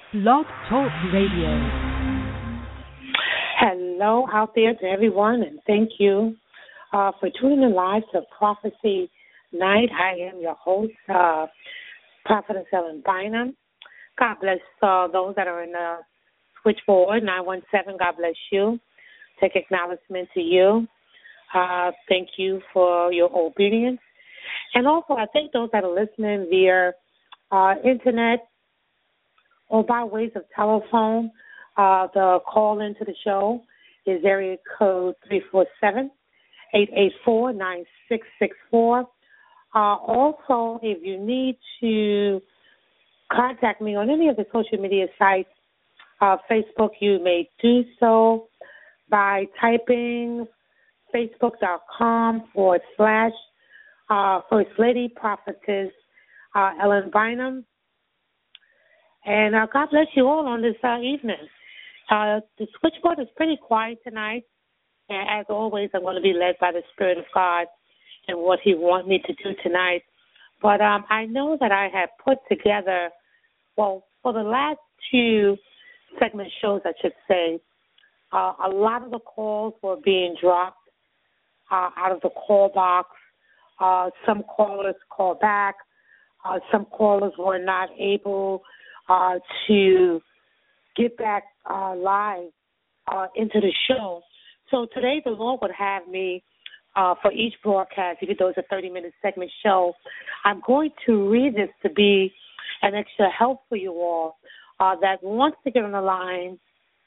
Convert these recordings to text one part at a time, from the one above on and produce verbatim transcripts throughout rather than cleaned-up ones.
Blog Talk Radio. Hello out there to everyone, and thank you uh, for tuning in live to Prophecy Night. I am your host, uh, Prophetess Ellen Bynum. God bless uh, those that are in the switchboard, nine one seven. God bless you. Take acknowledgement to you. Uh, thank you for your obedience. And also, I thank those that are listening via uh, internet or by ways of telephone. Uh, the call into the show is area code three four seven, eight eight four, nine six six four. Uh, also, if you need to contact me on any of the social media sites, uh, Facebook, you may do so by typing facebook.com forward slash uh, First Lady Prophetess uh, Ellen Bynum. And uh, God bless you all on this uh, evening. Uh, the switchboard is pretty quiet tonight. And as always, I'm going to be led by the Spirit of God and what He wants me to do tonight. But um, I know that I have put together, well, for the last two segment shows, I should say, uh, a lot of the calls were being dropped uh, out of the call box. Uh, some callers called back. Uh, some callers were not able uh, to get back uh, live uh, into the show. So today the Lord would have me uh, for each broadcast, even though it's a thirty-minute segment show, I'm going to read this to be an extra help for you all uh, that wants to get on the line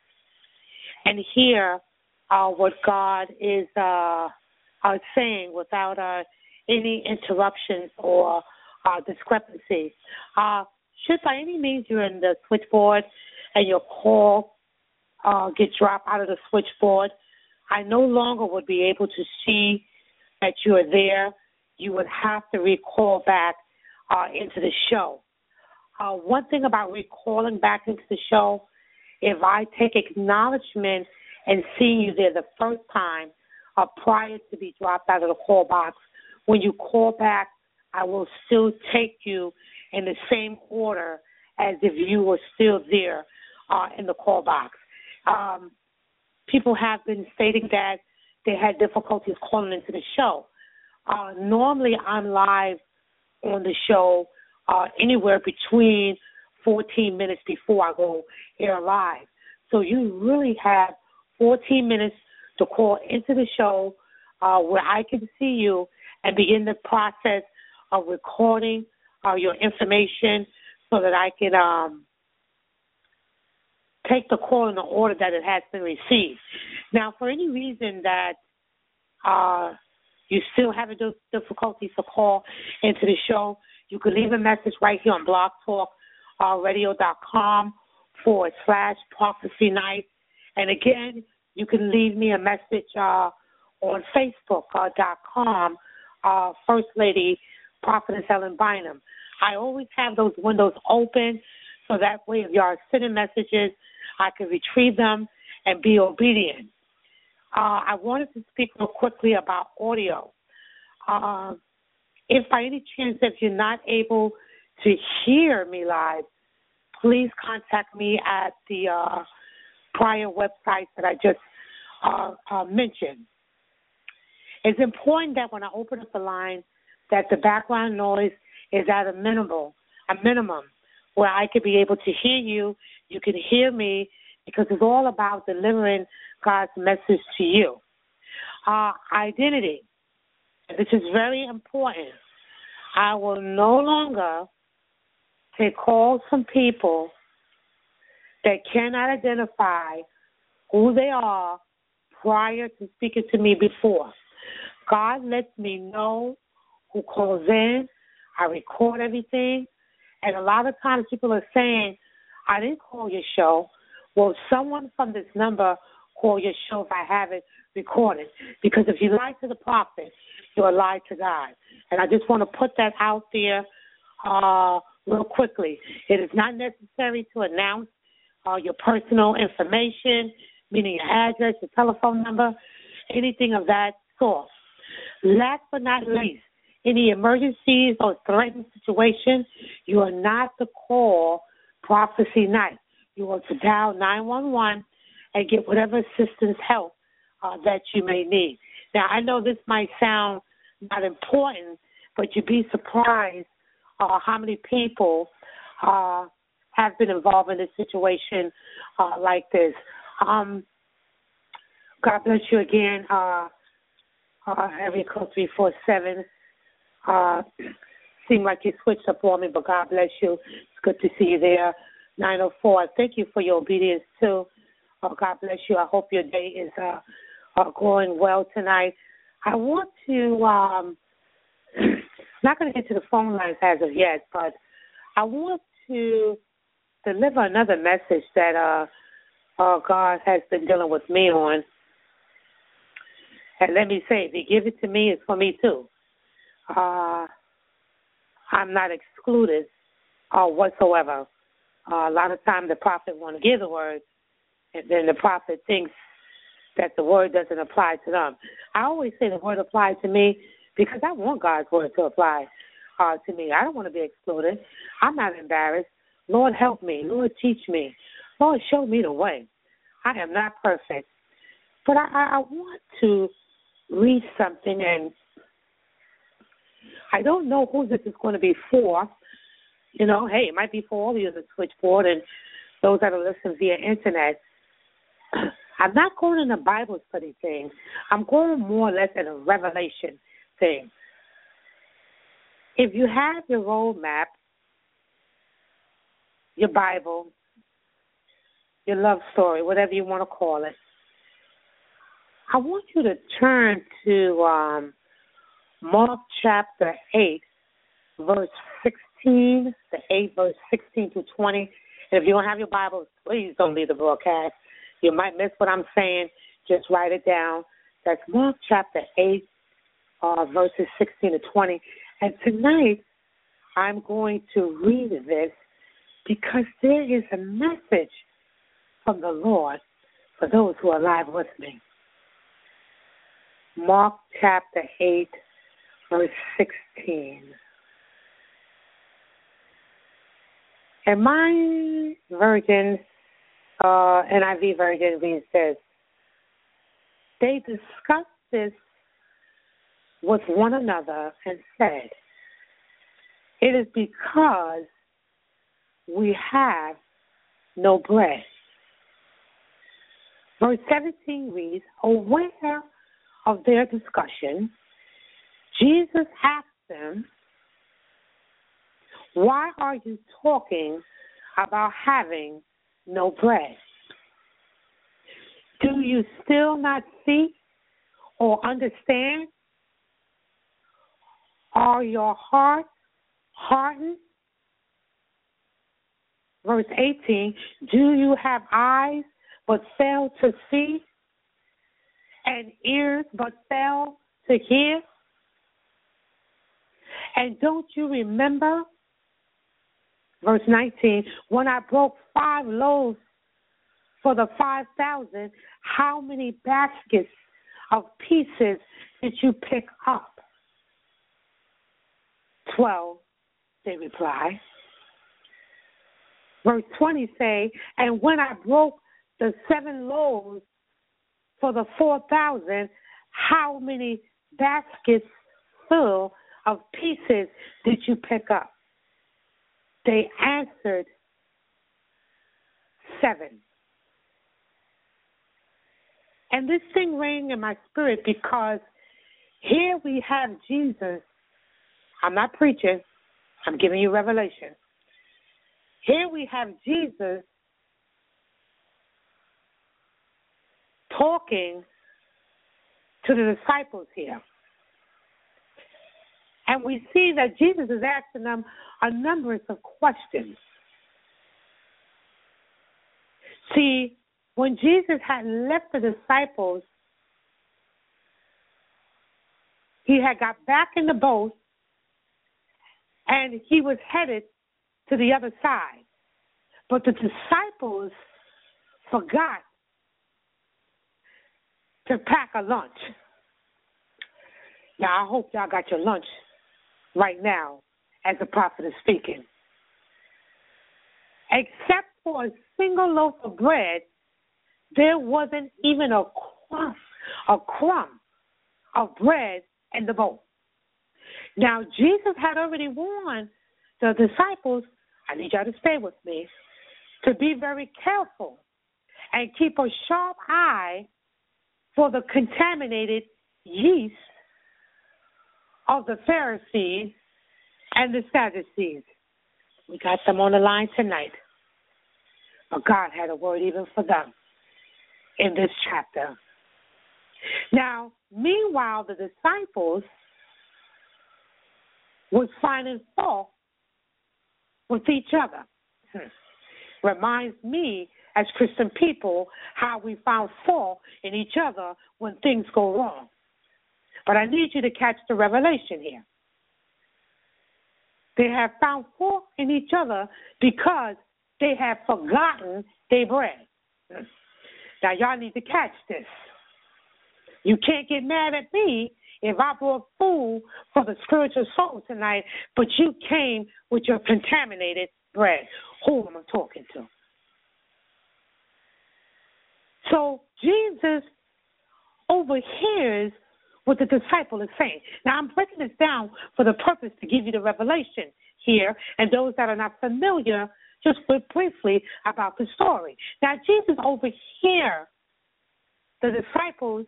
and hear uh, what God is uh, uh, saying without uh, any interruptions or uh, discrepancies. Uh, should by any means you're in the switchboard and your call uh, get dropped out of the switchboard, I no longer would be able to see that you are there. You would have to recall back uh, into the show. Uh, one thing about recalling back into the show, if I take acknowledgement and seeing you there the first time uh, prior to be dropped out of the call box, when you call back, I will still take you in the same order as if you were still there uh, in the call box. Um, people have been stating that they had difficulties calling into the show. Uh, normally, I'm live on the show uh, anywhere between fourteen minutes before I go air live. So you really have fourteen minutes to call into the show uh, where I can see you and begin the process of recording uh, your information so that I can um, take the call in the order that it has been received. Now, for any reason that uh, you still having those difficulties to call into the show, you can leave a message right here on Blog Talk uh, Radio.com forward slash Prophecy Night. And again, you can leave me a message uh, on Facebook uh, dot com, uh, First Lady Prophetess Ellen Bynum. I always have those windows open so that way if you are sending messages, I can retrieve them and be obedient. Uh, I wanted to speak real quickly about audio. Uh, if by any chance if you're not able to hear me live, please contact me at the uh, prior websites that I just uh, uh, mentioned. It's important that when I open up the line that the background noise is at a minimal, a minimum, where I could be able to hear you, you can hear me, because it's all about delivering God's message to you. Uh, identity, this is very important. I will no longer take calls from people that cannot identify who they are prior to speaking to me before. God lets me know who calls in. I record everything. And a lot of times people are saying, I didn't call your show. Well, someone from this number call your show if I have it recorded. Because if you lie to the prophet, you'll lie to God. And I just want to put that out there uh, real quickly. It is not necessary to announce uh, your personal information, meaning your address, your telephone number, anything of that sort. Last but not least, any emergencies or threatened situations, you are not to call Prophecy Night. you are to dial nine one one and get whatever assistance, help uh, that you may need. Now, I know this might sound not important, but you'd be surprised uh, how many people uh, have been involved in a situation uh, like this. Um, God bless you again, uh, uh, area code three four seven. Uh, seemed like you switched up on me, but God bless you. It's good to see you there. nine oh four, thank you for your obedience, too. Uh, God bless you. I hope your day is uh, uh, going well tonight. I want to, um, not going to get to the phone lines as of yet, but I want to deliver another message that uh, uh, God has been dealing with me on. And let me say, if He give it to me, it's for me too. Uh, I'm not excluded uh, whatsoever. Uh, a lot of times the prophet want to give the word, and then the prophet thinks that the word doesn't apply to them. I always say the word applies to me because I want God's word to apply uh, to me. I don't want to be excluded. I'm not embarrassed. Lord, help me. Lord, teach me. Lord, show me the way. I am not perfect. But I, I, I want to read something, and I don't know who this is going to be for. You know, hey, it might be for all of you on the switchboard and those that are listening via internet. I'm not going in a Bible study thing. I'm going more or less in a revelation thing. If you have your roadmap, your Bible, your love story, whatever you want to call it, I want you to turn to um, Mark chapter eight, verse sixteen, the eight, verse sixteen to twenty. And if you don't have your Bible, please don't leave the broadcast. You might miss what I'm saying. Just write it down. That's Mark chapter eight, uh, verses sixteen to twenty. And tonight, I'm going to read this because there is a message from the Lord for those who are alive with me. Mark chapter eight, verse sixteen. And my version, uh, N I V version, reads this: they discussed this with one another and said, it is because we have no bread. Verse seventeen reads, aware of their discussion, Jesus asked them, why are you talking about having no bread? Do you still not see or understand? Are your hearts hardened? Verse eighteen, do you have eyes but fail to see, and ears but fail to hear? And don't you remember, verse nineteen, when I broke five loaves for the five thousand, how many baskets of pieces did you pick up? Twelve, they reply. Verse twenty say, and when I broke the seven loaves for the four thousand, how many baskets full of pieces did you pick up? They answered, seven. And this thing rang in my spirit because here we have Jesus. I'm not preaching. I'm giving you revelation. Here we have Jesus talking to the disciples here. And we see that Jesus is asking them a number of questions. See, when Jesus had left the disciples, he had got back in the boat and he was headed to the other side. But the disciples forgot to pack a lunch. Now, I hope y'all got your lunch right now as the prophet is speaking. Except for a single loaf of bread, there wasn't even a crumb, a crumb of bread in the bowl. Now, Jesus had already warned the disciples, I need y'all to stay with me, to be very careful and keep a sharp eye for the contaminated yeast of the Pharisees and the Sadducees. We got them on the line tonight. But God had a word even for them in this chapter. Now, meanwhile, the disciples was finding fault with each other. Hmm. Reminds me, as Christian people, how we found fault in each other when things go wrong. But I need you to catch the revelation here. They have found fault in each other because they have forgotten their bread. Hmm. Now, y'all need to catch this. You can't get mad at me if I brought food for the spiritual soul tonight, but you came with your contaminated bread. Who am I talking to? So Jesus overhears what the disciple is saying. Now, I'm breaking this down for the purpose to give you the revelation here, and those that are not familiar, just briefly about the story. Now, Jesus overhears the disciples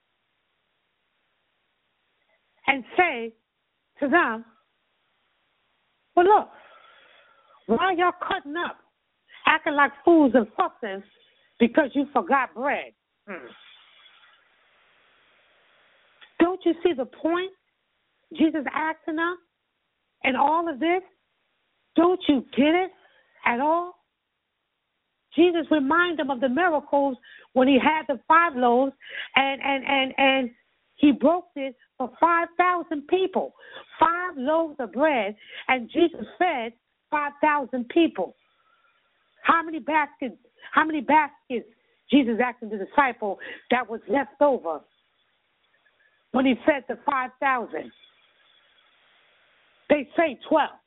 and say to them, well, look, why y'all cutting up, acting like fools and fussing because you forgot bread? Hmm. Don't you see the point Jesus asking us in all of this? Don't you get it at all? Jesus reminded them of the miracles when he had the five loaves and, and, and, and he broke it for five thousand people. Five loaves of bread, and Jesus fed five thousand people. How many baskets, how many baskets, Jesus asked the disciple, that was left over when he fed the five thousand? They say twelve.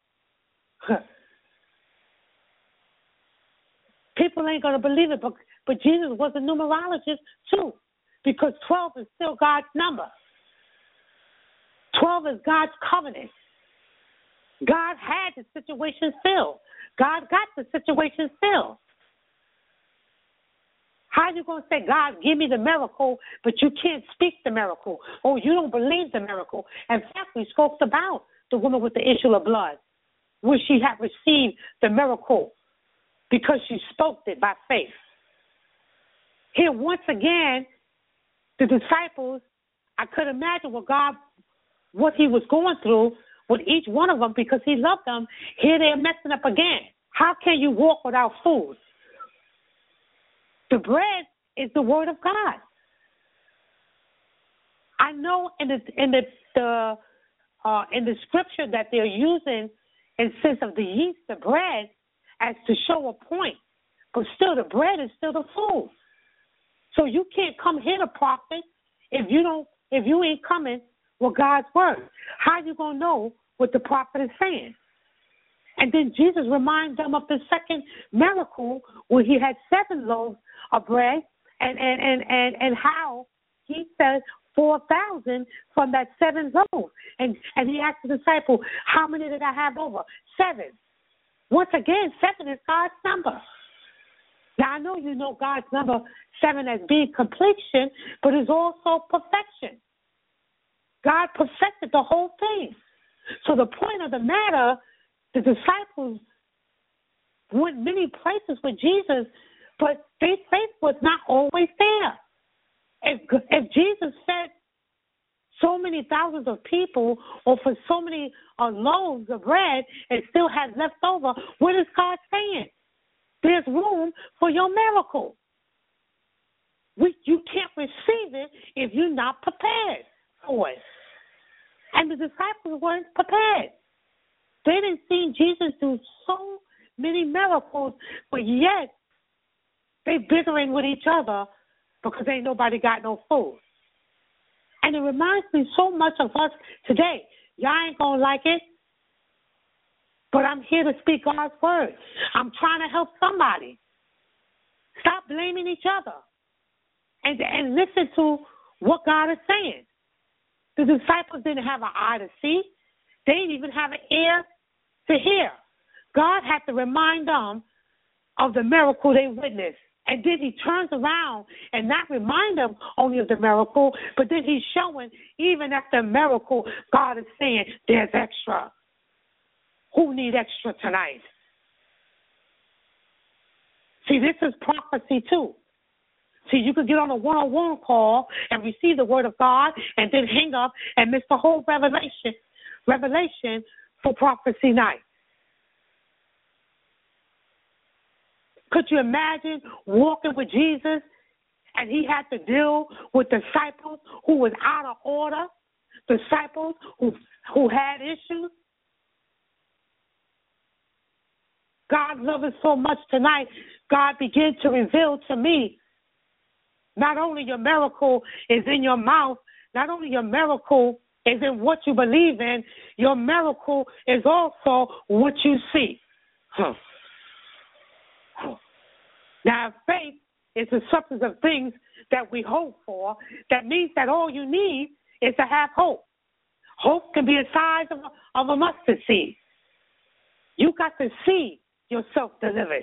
People ain't going to believe it, but, but Jesus was a numerologist too, because twelve is still God's number. twelve is God's covenant. God had the situation filled. God got the situation filled. How are you going to say, God, give me the miracle, but you can't speak the miracle? Oh, you don't believe the miracle. In fact, we spoke about the woman with the issue of blood, where she had received the miracle because she spoke it by faith. Here, once again, the disciples, I could imagine what God, what he was going through with each one of them because he loved them. Here they're messing up again. How can you walk without food? The bread is the word of God. I know in the in the, the uh, in the scripture that they're using in sense of the yeast, the bread, as to show a point, but still the bread is still the food. So you can't come here to prophet if you don't, if you ain't coming with God's word. How you gonna know what the prophet is saying? And then Jesus reminds them of the second miracle where he had seven loaves of bread and and and and, and how he said four thousand from that seven loaves. And and he asked the disciple, how many did I have over? Seven. Once again, seven is God's number. Now, I know you know God's number seven as being completion, but it's also perfection. God perfected the whole thing. So the point of the matter, the disciples went many places with Jesus, but their faith was not always there. If, if Jesus fed so many thousands of people or for so many uh, loaves of bread and still had left over, what is God saying? There's room for your miracle. We, you can't receive it if you're not prepared for it. And the disciples weren't prepared. They didn't see Jesus do so many miracles, but yet they bickering with each other because ain't nobody got no food. And it reminds me so much of us today. Y'all ain't going to like it, but I'm here to speak God's word. I'm trying to help somebody. Stop blaming each other and, and listen to what God is saying. The disciples didn't have an eye to see. They didn't even have an ear to hear. God had to remind them of the miracle they witnessed. And then he turns around and not remind them only of the miracle, but then he's showing even after the miracle, God is saying there's extra. Who need extra tonight? See, this is prophecy too. See, you could get on a one-on-one call and receive the word of God and then hang up and miss the whole revelation, revelation for prophecy night. Could you imagine walking with Jesus and he had to deal with disciples who was out of order, disciples who who had issues? God loves us so much tonight. God began to reveal to me, not only your miracle is in your mouth, not only your miracle is in what you believe in, your miracle is also what you see. Huh. Huh. Now, faith is the substance of things that we hope for. That means that all you need is to have hope. Hope can be the size of a, of a mustard seed. You got to see yourself delivered.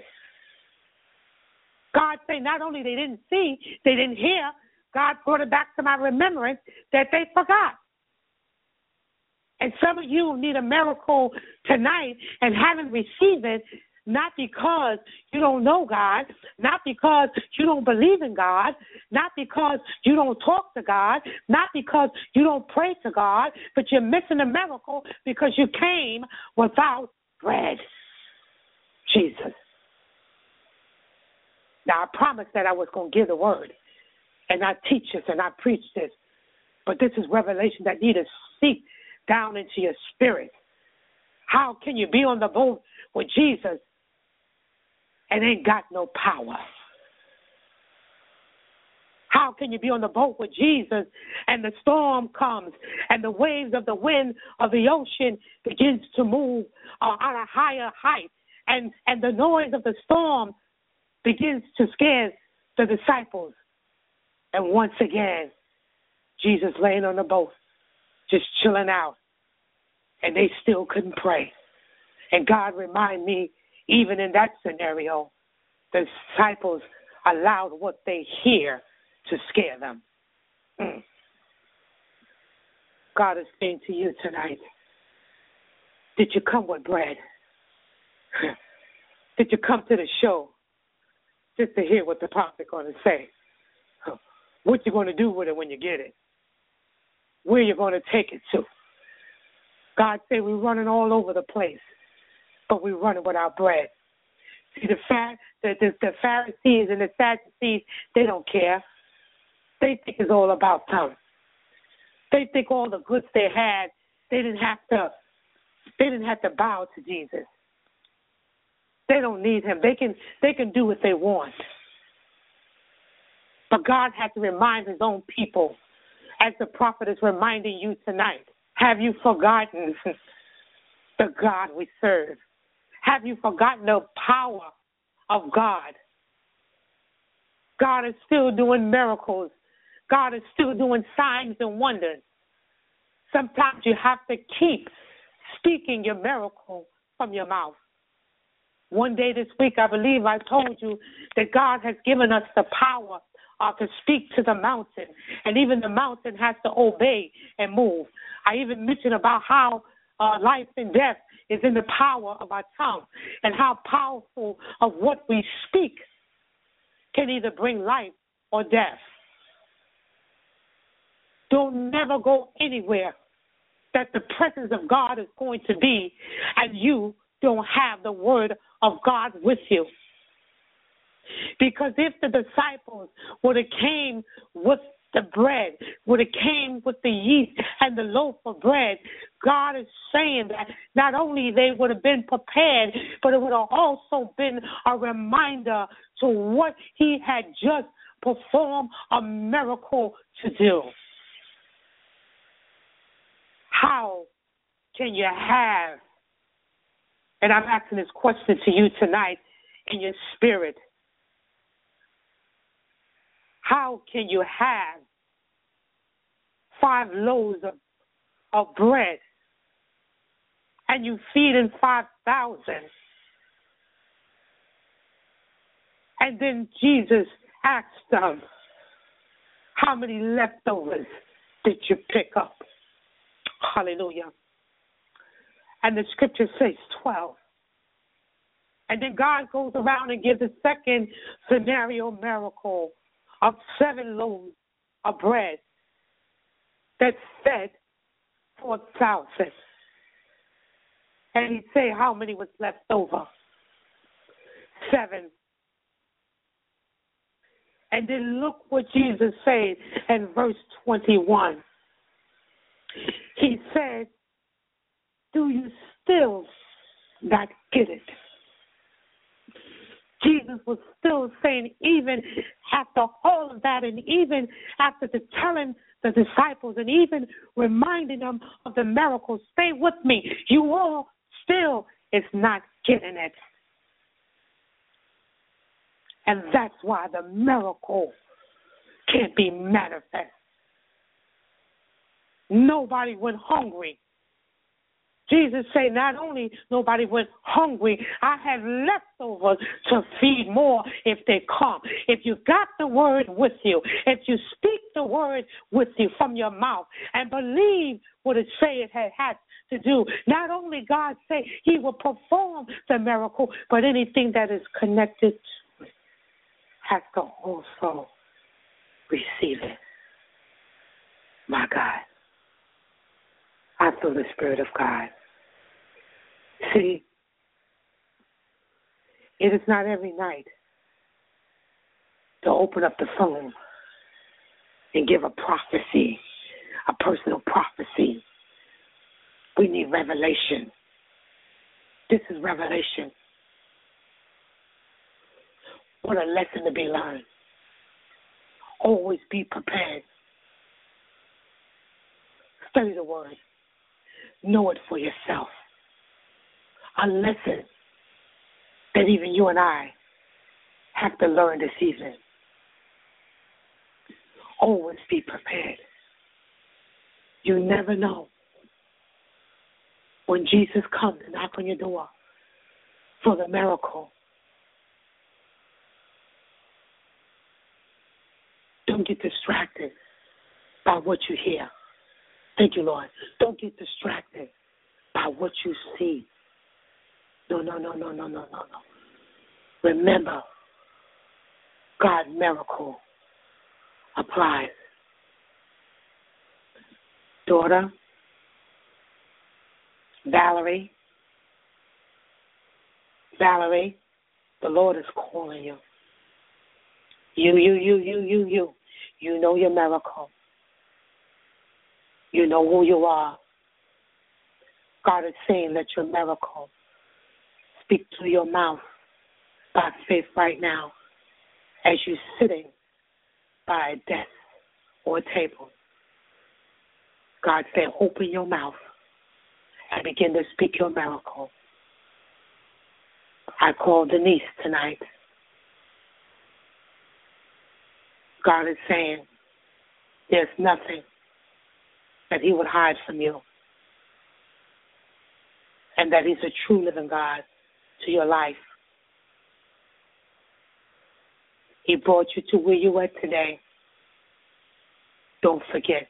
God say not only they didn't see, they didn't hear, God brought it back to my remembrance that they forgot. And some of you need a miracle tonight and haven't received it, not because you don't know God, not because you don't believe in God, not because you don't talk to God, not because you don't pray to God, but you're missing a miracle because you came without bread. Jesus. Now, I promised that I was going to give the word, and I teach this and I preach this, but this is revelation that need to seep down into your spirit. How can you be on the boat with Jesus and ain't got no power? How can you be on the boat with Jesus and the storm comes and the waves of the wind of the ocean begins to move uh, on a higher height and, and the noise of the storm begins to scare the disciples? And once again, Jesus laying on the boat, just chilling out, and they still couldn't pray. And God remind me, even in that scenario, the disciples allowed what they hear to scare them. Mm. God is saying to you tonight, did you come with bread? Did you come to the show just to hear what the prophet going to say? What you going to do with it when you get it? Where you going to take it to? God said we're running all over the place, but we're running without bread. See, the, fa- the, the, the Pharisees and the Sadducees, they don't care. They think it's all about them. They think all the goods they had, they didn't have to, they didn't have to bow to Jesus. They don't need him. They can, they can do what they want. But God had to remind his own people, as the prophet is reminding you tonight. Have you forgotten the God we serve? Have you forgotten the power of God? God is still doing miracles. God is still doing signs and wonders. Sometimes you have to keep speaking your miracle from your mouth. One day this week, I believe I told you that God has given us the power uh, to speak to the mountain, and even the mountain has to obey and move. I even mentioned about how uh, life and death is in the power of our tongue, and how powerful of what we speak can either bring life or death. Don't never go anywhere that the presence of God is going to be and you don't have the word of God with you. Because if the disciples would have came with the bread, would have came with the yeast and the loaf of bread, God is saying that not only they would have been prepared, but it would have also been a reminder to what he had just performed a miracle to do. How can you have, and I'm asking this question to you tonight in your spirit, How can you have five loaves of, of bread and you feeding five thousand? And then Jesus asked them, how many leftovers did you pick up? Hallelujah. And the scripture says twelve. And then God goes around and gives a second scenario miracle of seven loaves of bread that fed four thousand. And he'd say, how many was left over? Seven. And then look what Jesus said in verse twenty-one. He said, do you still not get it? Jesus was still saying, even after all of that, and even after the telling the disciples, and even reminding them of the miracles, stay with me. You all still is not getting it. And that's why the miracle can't be manifest. Nobody went hungry. Jesus said, not only nobody went hungry, I have leftovers to feed more if they come. If you got the word with you, if you speak the word with you from your mouth and believe what it say it has to do, not only God say he will perform the miracle, but anything that is connected to it has to also receive it. My God. I feel the Spirit of God. See, it is not every night to open up the phone and give a prophecy, a personal prophecy. We need revelation. This is revelation. What a lesson to be learned. Always be prepared. Study the word. Know it for yourself. A lesson that even you and I have to learn this evening. Always be prepared. You never know when Jesus comes to knock on your door for the miracle. Don't get distracted by what you hear. Thank you, Lord. Don't get distracted by what you see. No, no, no, no, no, no, no, no. Remember, God's miracle applies. Daughter, Valerie, Valerie, the Lord is calling you. You, you, you, you, you, you. You know your miracle. You know who you are. God is saying, let your miracle speak through your mouth by faith right now as you're sitting by a desk or a table. God said, open your mouth and begin to speak your miracle. I called Denise tonight. God is saying, there's nothing that he would hide from you, and that he's a true living God to your life. He brought you to where you are today. Don't forget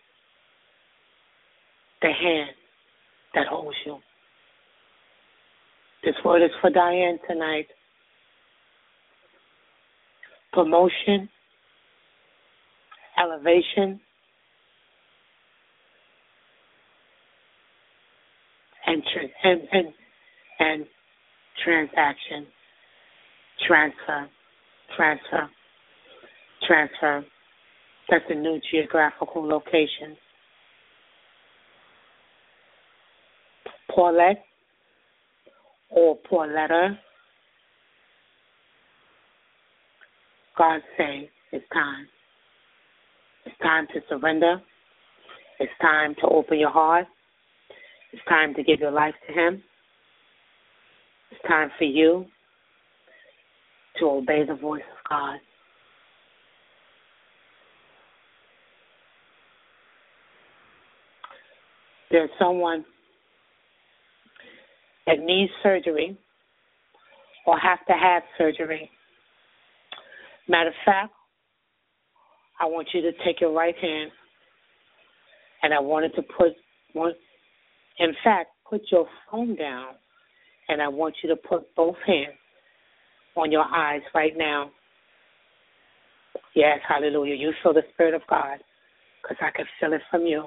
the hand that holds you. This word is for Diane tonight. Promotion, elevation, and and and, and transaction, transfer, transfer, transfer. That's a new geographical location. Paulette or Pauletta, God say it's time. It's time to surrender. It's time to open your heart. It's time to give your life to him. It's time for you to obey the voice of God. there's someone that needs surgery or have to have surgery, matter of fact, I want you to take your right hand and I wanted to put one, in fact, put your phone down and I want you to put both hands on your eyes right now. Yes, hallelujah. You feel the Spirit of God because I can feel it from you.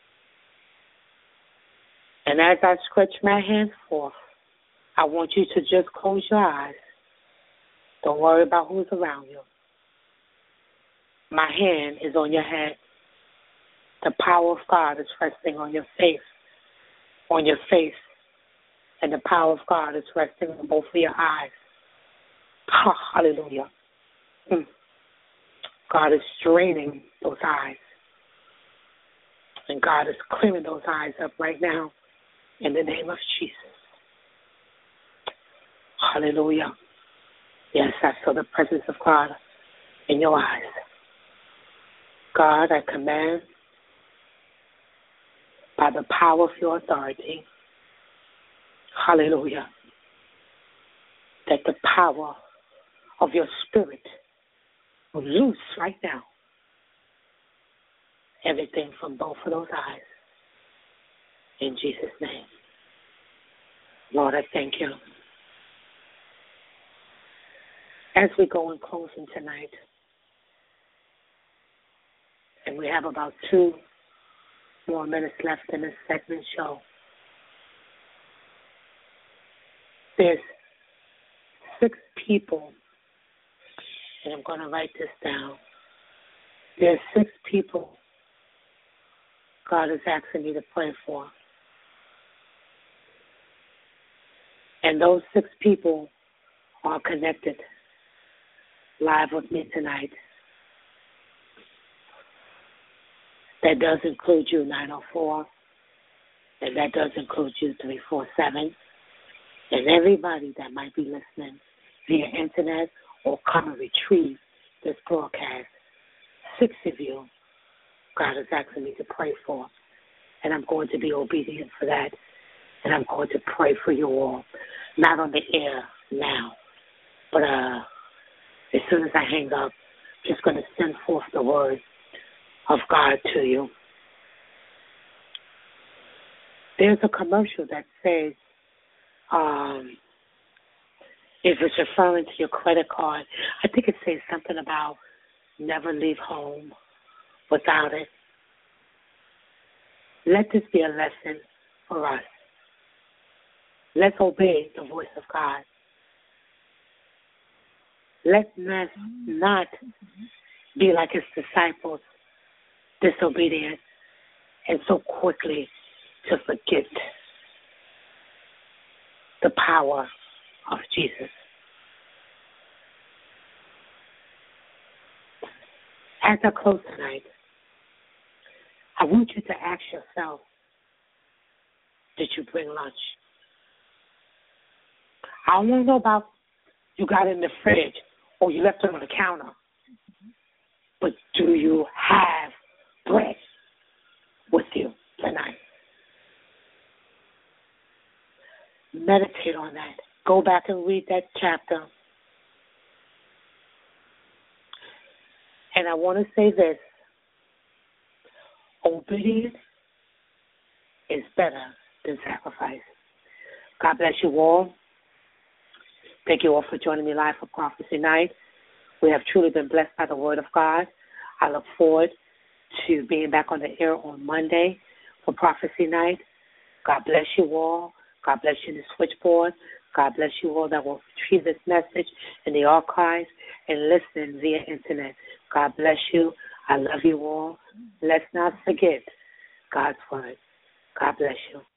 And as I stretch my hands forth, I want you to just close your eyes. Don't worry about who's around you. My hand is on your head. The power of God is resting on your face, on your face. And the power of God is resting on both of your eyes. Hallelujah. Mm. God is straining those eyes. And God is clearing those eyes up right now in the name of Jesus. Hallelujah. Yes, I feel the presence of God in your eyes. God, I command by the power of your authority, hallelujah, that the power of your Spirit will loose right now everything from both of those eyes. In Jesus' name. Lord, I thank you. As we go in closing tonight, and we have about two more minutes left in this segment show, there's six people, and I'm going to write this down. There's six people God is asking me to pray for. And those six people are connected live with me tonight. That does include you, nine oh four, and that does include you, three four seven, and everybody that might be listening via internet or come and retrieve this broadcast. Six of you, God is asking me to pray for, and I'm going to be obedient for that, and I'm going to pray for you all, not on the air now, but uh, as soon as I hang up, just going to send forth the word of God to you. There's a commercial that says, um, if it's referring to your credit card, I think it says something about never leave home without it. Let this be a lesson for us. Let's obey the voice of God. Let's not, not be like his disciples, disobedient, and so quickly to forget the power of Jesus. As I close tonight, I want you to ask yourself, did you bring lunch? I don't want to know about you got it in the fridge or you left it on the counter. But do you have bread with you tonight? Meditate on that. Go back and read that chapter. And I want to say this. Obedience is better than sacrifice. God bless you all. Thank you all for joining me live for Prophecy Night. We have truly been blessed by the Word of God. I look forward to being back on the air on Monday for Prophecy Night. God bless you all. God bless you in the switchboard. God bless you all that will retrieve this message in the archives and listen via internet. God bless you. I love you all. Let's not forget God's Word. God bless you.